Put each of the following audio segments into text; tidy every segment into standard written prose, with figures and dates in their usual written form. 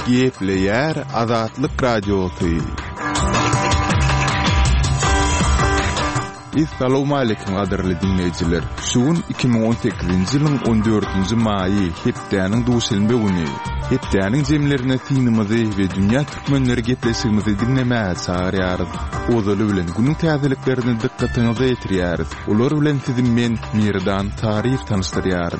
Gepleyer Azatlyk Radiosu. Assalamu alaykum gaderli dinleyijiler. Şuun 2018-nji ýylyň 14-nji maýy hepdäniň duşelme güni. Hepdäniň jemlerine tinimizi we dünýä türkmenleri gepleşigimizi dinlemäge çağırýarys. Ozaly bilen günüň täzeliklerini dikkatiňize ýetirýäris. Olar bilen sizin men Mirdan Tarif tanıştyrýarym.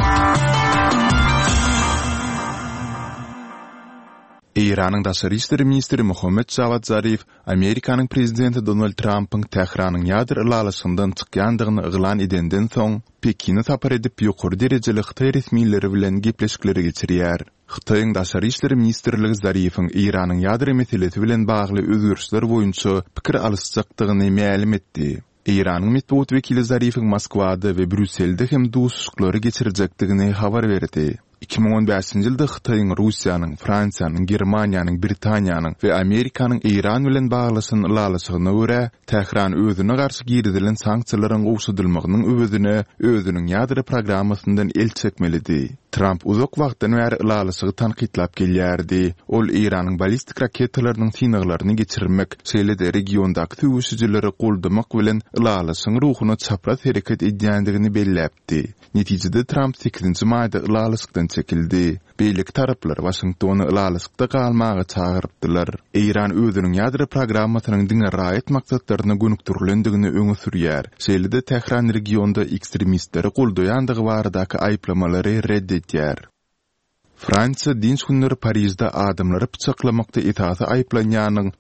İran'ın Daşary işleri ministri Mohammed Javad Zarif, Amerikanyň prezidenti Donald Trump'yň Tehranyň ýadyr ýalaşyndan çykýandygyny yglan edenden soň Pekini tapar edip ýokary derejeli Xitay resmiýetleri bilen gepleşikleri geçirýär. Xitaýyň Daşary işleri ministrligi Zarifyň İran'yň ýadyr meselesi bilen bagly özgürüşler boýunça pikir alysjakdygyny ma'lum etdi. İran'yň metbuat wekili Zarifyň Moskwada we Brüsselde hem duşuklary geçirjekdigini habar berdi. 2015-nji ýylda Xitaýyň, Russiýanyň, Fransiýanyň, Germaniýanyň, Britaniýanyň we Amerikanyň İran bilen baglasyn ýalaşygyna görä Tehran özüne garşy girdilen sanksiýalaryň gowşadylmagynyň özüniň ýadyr programmasyndan el çekmelidi. Trump uzak wagtdan bäri ýalaşygy tanqidlap gelýärdi. Ol Iranyň ballistik raketalarynyň synaglaryny geçirmek, şeýle-de regiondaky tüwüşçileri goldamak bilen ýalaşyň ruhuny çapraz hereket edýändigini belläpdi. Netijede Trump 8-nji maýda ýalaşykdan çekildi. Beýlik taraplar Washingtony ýalaşykda galmagy çağırypdylar. İran özüniň ýadyr programmasynyň diňe raýat maksatlaryna gönükdirilendigini öňe sürýär. Şeýle-de Tehran regionda ekstremistleri goldaýandygy baradaky aýplamalary reddetýär. Fransiýa dinç günleri Parisde adamlary pyçaklamakda itaty aýplanýanyň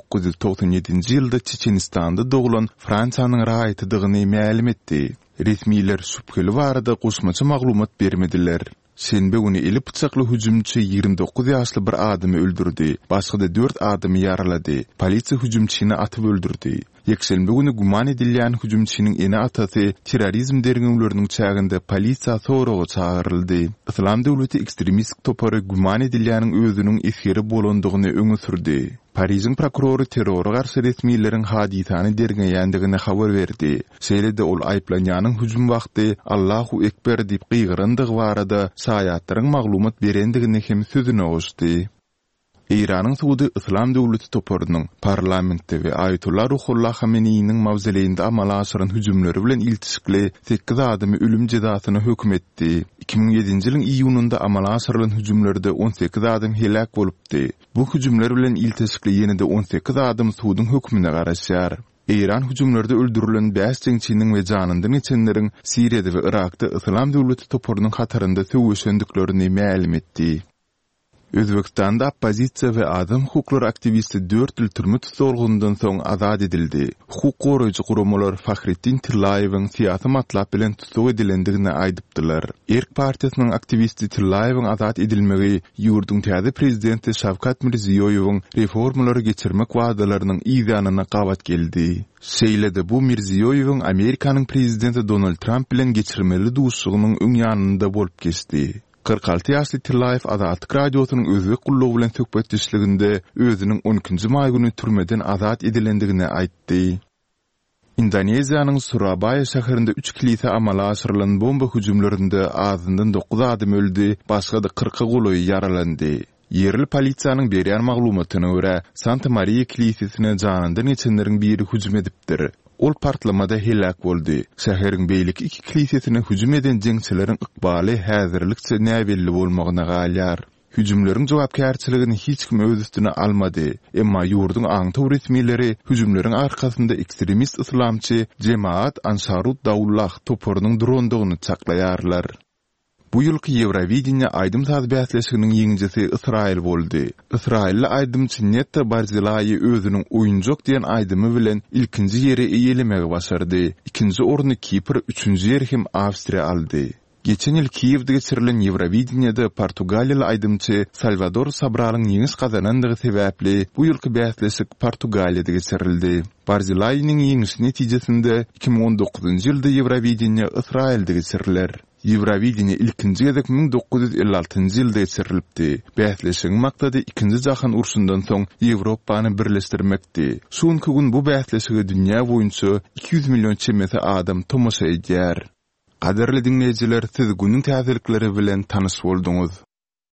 1997-nji ýylda Çeçenistanda doglan Fransiýanyň raýatydygyny ma'lum etdi. Resmiýetler şüpheli barada goşmaça maglumat bermediler. Şenbe güni eli pyçakly hüjümçi 29 ýaşly bir adamy öldürdi. Başga 4 adamy yaralady. Polisiýa hüjümçini atyp öldürdi. Ýekşembe güni guman edilýän hüjümçiniň ene atasy terrorizm dergimleriniň çäginde polisiýa soragy çağıryldy. Islam döwleti ekstremist topary guman edilýäniň özüniň esiri bolandygyny öňe sürdi. Pariziň prokurory terrora garşy resmiýetleriň hadisany dergäýändigini habar berdi. Şeýle-de ol aýplanýanyň hüjüm wagty Allahu ekber diýip gygyryndygy barada saýatlaryň maglumat berendigini hem sözüne goşdy. İran'ın Suudi İslam Döwleti toparynyň parlamentde we Ayatullah Ruhollah Hameneýiniň mawzeleýinde amala aşyran hüjümleri bilen iltisikli 8 adamy ölüm jazasyna hökm etdi. 2007-nji ýylyň iýununda amala aşyrylan hüjümlerde 18 adam helak bolupdy. Bu hüjümler bilen iltisikli ýene-de 18 adam suwdyň hökmüne garaşýar. İran hüjümlerde öldürülen 5 jeňçiniň we janyndan geçenleriň Siriýada we Irakda İslam Döwleti toparynyň hatarynda söwüşendiklerini ma'lum etdi. Özbekistanda opozisiýa we adam hukuklary aktivisti 4 ýyl türme tutulgundan soň azad edildi. Hukuk goraýjy guramalar Fahrettin Tillaýewiň syýasy matlap bilen tutuk edilendigini aýdypdylar. Erk partiýasynyň aktivisti Tillaýewiň azad edilmegi ýurduň täze prezidenti Şawkat Mirziýoýewiň reformalary geçirmek wagdalarynyň ýygynyna gawat geldi. Şeýle-de bu Mirziýoýewiň Amerikanyň prezidenti Donald Trump bilen geçirmeli duşugynyň öň ýanynda bolup geçdi. 46 ýaşly Tillaýew Azatlyk radiosynyň özbek gullagy bilen söhbetdeşliginde özüniň 12-nji maý güni türmeden azat edilendigini aýtdy. Indoneziýanyň Surabaya şäherinde 3 kilise amala aşyrylan bomba hüjümlerinde azyndan 9 adam öldü, başga da 40 gulaý yaralandy. Yerli polisiýanyň berýän maglumatyna görä, Santa Maria kilisesine janyndan geçenleriň biri hüjüm edipdir. Ol partlamada helak boldy. Şäheriň beýlik 2 kilisesine hüjüm eden jeňçileriň ykbaly häzirlikçe näbelli bolmagyna galýar. Hüjümleriň jogapkärçiligini hiç kim öz üstüne almady. Emma ýurduň aňtaw resmiýetleri hüjümleriň arkasynda ekstremist islamçy Jemaat Ansarut Dawlah toparynyň durandygyny çaklaýarlar. Bu ýylky Ewrovidiýa aýdym tazbiýatleşiginiň ýeňjisi Israil boldy. Israilli aýdymçy Netta Barzilai özüniň oýunjak diýen aýdymy bilen ilkinji ýeri eýelemegi başardy. Ikinji orny Kipr, üçünji ýeri hem Awstriýa aldy. Geçen ýyl Kiýewde geçirilen Ewrovidiýada Portugaliýaly aýdymçy Salvador Sobralyň ýeňiş kazanandygy sebäpli bu ýylky bäsleşik Portugaliýada geçirildi. Barzilai'niň ýeňişi netijesinde 2019-njy ýylda Ewrovidiýa Israilde geçiriler. Ewrovidiýa ilkinji gezek 1956-njy ýylda geçirilipdi. Bäsleşigiň maksady ikinji jahan urşundan soň Ýewropany birleşdirmekdi. Şonky gün bu bäsleşige dünýä boýunça 200 million çemese adam tomaşa edýär. Qaderli dinleyijiler, siz günüň täzelikleri bilen tanış bolduňuz.